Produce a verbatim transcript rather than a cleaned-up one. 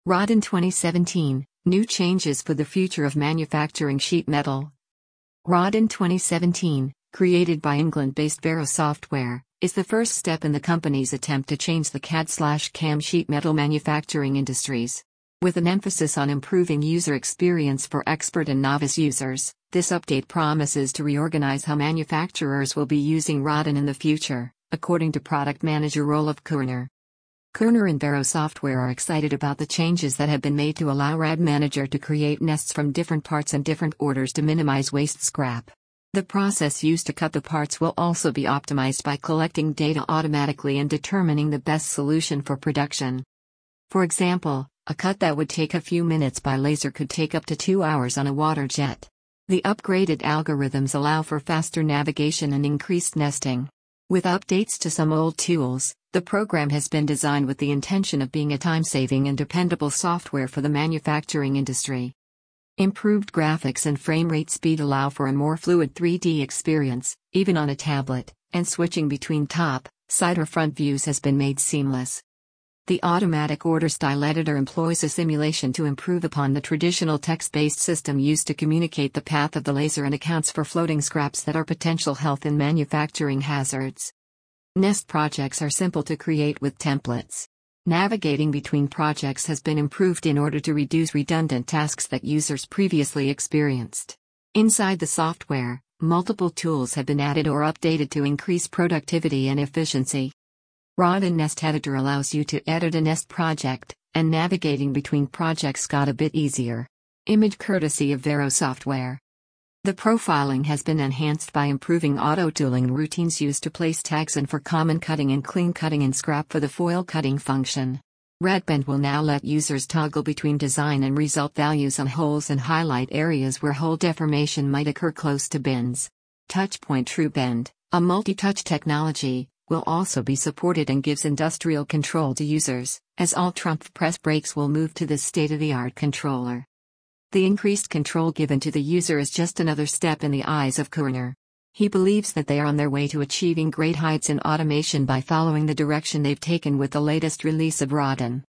Rodin twenty seventeen, New Changes for the Future of Manufacturing Sheet Metal. Rodin twenty seventeen, created by England-based Vero Software, is the first step in the company's attempt to change the C A D/C A M sheet metal manufacturing industries. With an emphasis on improving user experience for expert and novice users, this update promises to reorganize how manufacturers will be using Rodin in the future, according to product manager Rolf Kerner. Kerner and Vero Software are excited about the changes that have been made to allow R A D Manager to create nests from different parts and different orders to minimize waste scrap. The process used to cut the parts will also be optimized by collecting data automatically and determining the best solution for production. For example, a cut that would take a few minutes by laser could take up to two hours on a water jet. The upgraded algorithms allow for faster navigation and increased nesting. With updates to some old tools, the program has been designed with the intention of being a time-saving and dependable software for the manufacturing industry. Improved graphics and frame rate speed allow for a more fluid three D experience, even on a tablet, and switching between top, side or front views has been made seamless. The automatic order style editor employs a simulation to improve upon the traditional text-based system used to communicate the path of the laser and accounts for floating scraps that are potential health and manufacturing hazards. Nest projects are simple to create with templates. Navigating between projects has been improved in order to reduce redundant tasks that users previously experienced. Inside the software, multiple tools have been added or updated to increase productivity and efficiency. Rodin Nest Editor allows you to edit a nest project, and navigating between projects got a bit easier. Image courtesy of Vero Software. The profiling has been enhanced by improving auto-tooling routines used to place tags and for common cutting and clean cutting and scrap for the foil cutting function. Redbend will now let users toggle between design and result values on holes and highlight areas where hole deformation might occur close to bins. Touchpoint TrueBend, a multi-touch technology, will also be supported and gives industrial control to users, as all Trumpf press brakes will move to this state-of-the-art controller. The increased control given to the user is just another step in the eyes of Kerner. He believes that they are on their way to achieving great heights in automation by following the direction they've taken with the latest release of Rodin.